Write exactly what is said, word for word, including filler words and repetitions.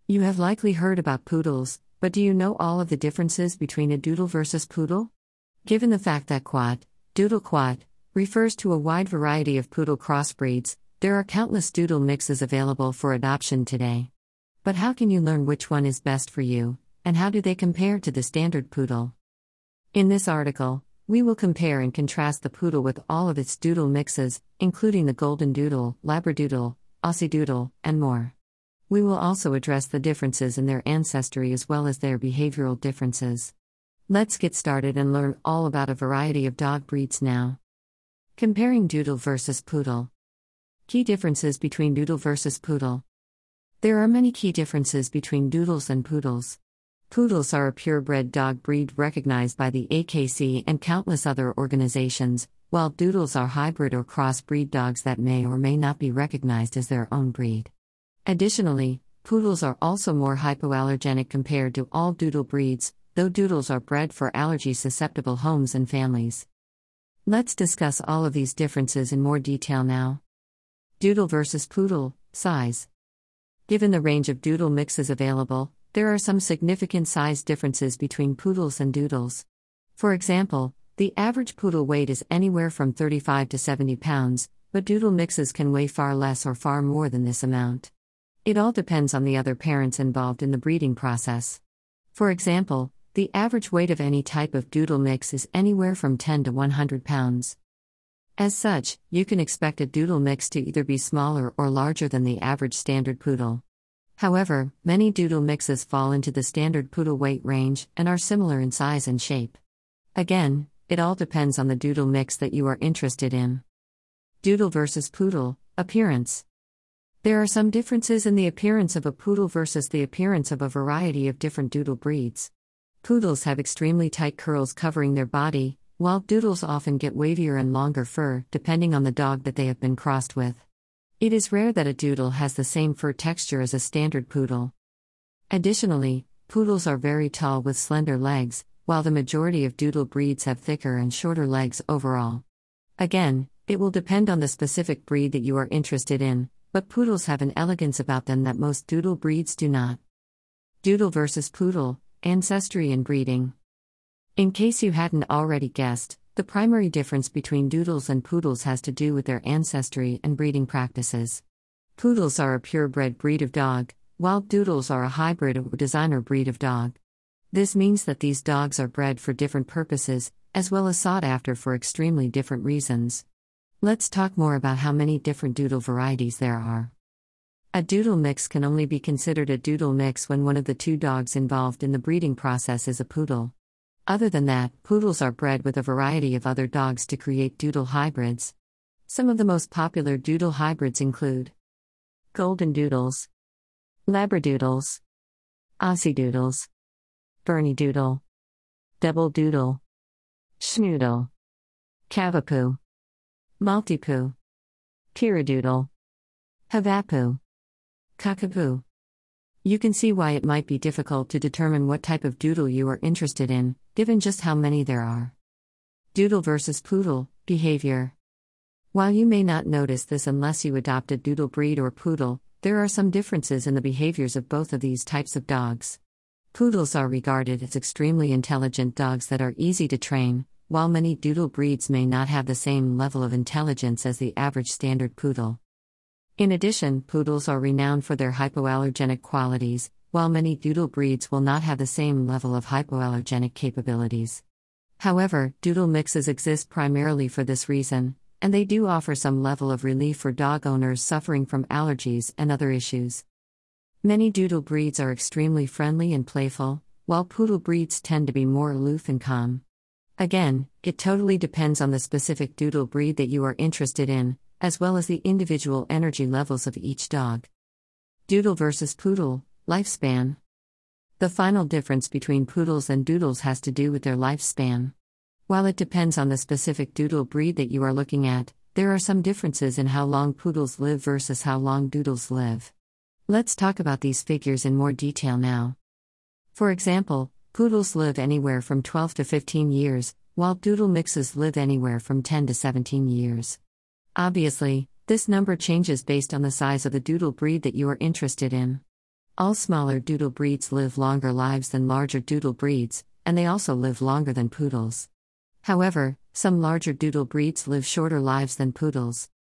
You have likely heard about poodles, but do you know all of the differences between a doodle versus poodle? Given the fact that quad, doodle quad, refers to a wide variety of poodle crossbreeds, there are countless doodle mixes available for adoption today. But how can you learn which one is best for you, and how do they compare to the standard poodle? In this article, we will compare and contrast the poodle with all of its doodle mixes, including the Golden Doodle, Labradoodle, Aussie Doodle, and more. We will also address the differences in their ancestry as well as their behavioral differences. Let's get started and learn all about a variety of dog breeds now. Comparing doodle versus poodle. Key differences between doodle versus poodle. There are many key differences between doodles and poodles. Poodles are a purebred dog breed recognized by the A K C and countless other organizations, while doodles are hybrid or crossbreed dogs that may or may not be recognized as their own breed. Additionally, poodles are also more hypoallergenic compared to all doodle breeds, though doodles are bred for allergy-susceptible homes and families. Let's discuss all of these differences in more detail now. Doodle versus poodle, size. Given the range of doodle mixes available, there are some significant size differences between poodles and doodles. For example, the average poodle weight is anywhere from thirty-five to seventy pounds, but doodle mixes can weigh far less or far more than this amount. It all depends on the other parents involved in the breeding process. For example, the average weight of any type of doodle mix is anywhere from ten to one hundred pounds. As such, you can expect a doodle mix to either be smaller or larger than the average standard poodle. However, many doodle mixes fall into the standard poodle weight range and are similar in size and shape. Again, it all depends on the doodle mix that you are interested in. Doodle versus poodle, appearance. There are some differences in the appearance of a poodle versus the appearance of a variety of different doodle breeds. Poodles have extremely tight curls covering their body, while doodles often get wavier and longer fur, depending on the dog that they have been crossed with. It is rare that a doodle has the same fur texture as a standard poodle. Additionally, poodles are very tall with slender legs, while the majority of doodle breeds have thicker and shorter legs overall. Again, it will depend on the specific breed that you are interested in, but poodles have an elegance about them that most doodle breeds do not. Doodle versus poodle, ancestry and breeding. In case you hadn't already guessed, the primary difference between doodles and poodles has to do with their ancestry and breeding practices. Poodles are a purebred breed of dog, while doodles are a hybrid or designer breed of dog. This means that these dogs are bred for different purposes, as well as sought after for extremely different reasons. Let's talk more about how many different doodle varieties there are. A doodle mix can only be considered a doodle mix when one of the two dogs involved in the breeding process is a poodle. Other than that, poodles are bred with a variety of other dogs to create doodle hybrids. Some of the most popular doodle hybrids include Golden Doodles, Labradoodles, Aussie Doodles, Bernedoodle, Double Doodle, Schnoodle, Cavapoo, Maltipoo, Piradoodle, Havapoo, Cockapoo. You can see why it might be difficult to determine what type of doodle you are interested in, given just how many there are. Doodle versus poodle, behavior. While you may not notice this unless you adopt a doodle breed or poodle, there are some differences in the behaviors of both of these types of dogs. Poodles are regarded as extremely intelligent dogs that are easy to train, while many doodle breeds may not have the same level of intelligence as the average standard poodle. In addition, poodles are renowned for their hypoallergenic qualities, while many doodle breeds will not have the same level of hypoallergenic capabilities. However, doodle mixes exist primarily for this reason, and they do offer some level of relief for dog owners suffering from allergies and other issues. Many doodle breeds are extremely friendly and playful, while poodle breeds tend to be more aloof and calm. Again, it totally depends on the specific doodle breed that you are interested in, as well as the individual energy levels of each dog. Doodle versus poodle, lifespan. The final difference between poodles and doodles has to do with their lifespan. While it depends on the specific doodle breed that you are looking at, there are some differences in how long poodles live versus how long doodles live. Let's talk about these figures in more detail now. For example, poodles live anywhere from twelve to fifteen years, while doodle mixes live anywhere from ten to seventeen years. Obviously, this number changes based on the size of the doodle breed that you are interested in. All smaller doodle breeds live longer lives than larger doodle breeds, and they also live longer than poodles. However, some larger doodle breeds live shorter lives than poodles.